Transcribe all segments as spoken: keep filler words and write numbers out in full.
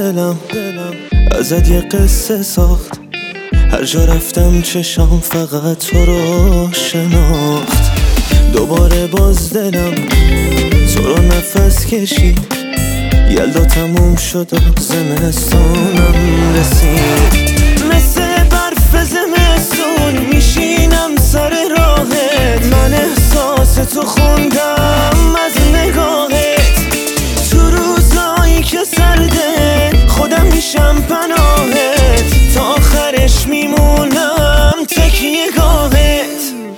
دلم ازت یه قصه ساخت، هر جا رفتم چشام فقط تو رو شناخت. دوباره باز دلم تو رو نفس کشید، یلدا تموم شد و زمستونم رسید. مثل برف زمستون میشینم سر راهت، من احساس تو خوندم از نگاهت. تو روزایی که سرده خودم میشم پناهت، تا آخرش میمونم تکیه گاهت.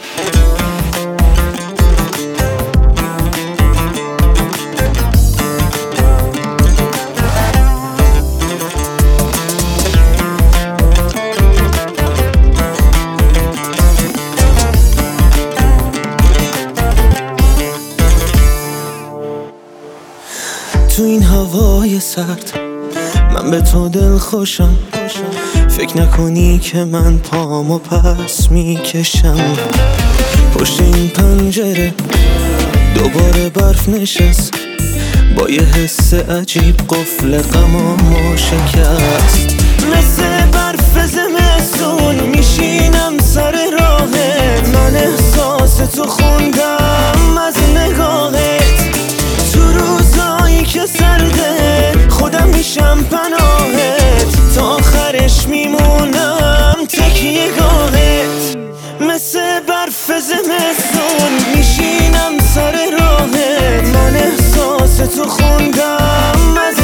تو این هوای سرد من به تو دل خوشم، فکر نکنی که من پامو پس میکشم. پشت این پنجره دوباره برف نشست، با یه حس عجیب قفل غمامو شکست. مثل برف زمستون میشینم سر راهت، من احساس تو خوندم از نگاهت. تو روزایی که سرده خودم میشم پناهت، تا آخرش میمونم تکیه گاهت. مثل برف زمستون میشینم سر راهت، من احساس تو خوندم از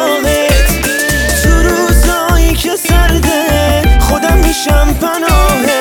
نگاهت. تو روزایی که سرده خودم میشم پناهت،